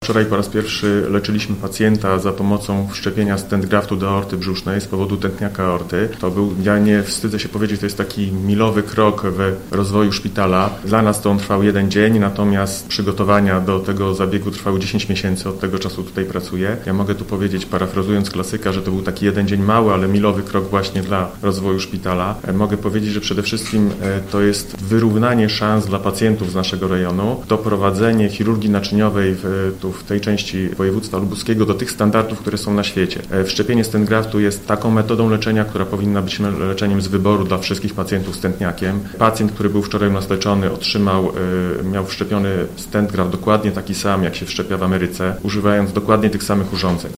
Wczoraj po raz pierwszy leczyliśmy pacjenta za pomocą wszczepienia stent graftu do aorty brzusznej z powodu tętniaka aorty. To był, ja nie wstydzę się powiedzieć, to jest taki milowy krok w rozwoju szpitala. Dla nas to on trwał 1 dzień, natomiast przygotowania do tego zabiegu trwały 10 miesięcy. Od tego czasu tutaj pracuję. Ja mogę tu powiedzieć, parafrazując klasyka, że to był taki 1 dzień mały, ale milowy krok właśnie dla rozwoju szpitala. Mogę powiedzieć, że przede wszystkim to jest wyrównanie szans dla pacjentów z naszego rejonu, doprowadzenie chirurgii naczyniowej w tej części województwa lubuskiego do tych standardów, które są na świecie. Wszczepienie stent graftu jest taką metodą leczenia, która powinna być leczeniem z wyboru dla wszystkich pacjentów z tętniakiem. Pacjent, który był wczoraj u nas leczony, miał wszczepiony stent graft dokładnie taki sam, jak się wszczepia w Ameryce, używając dokładnie tych samych urządzeń.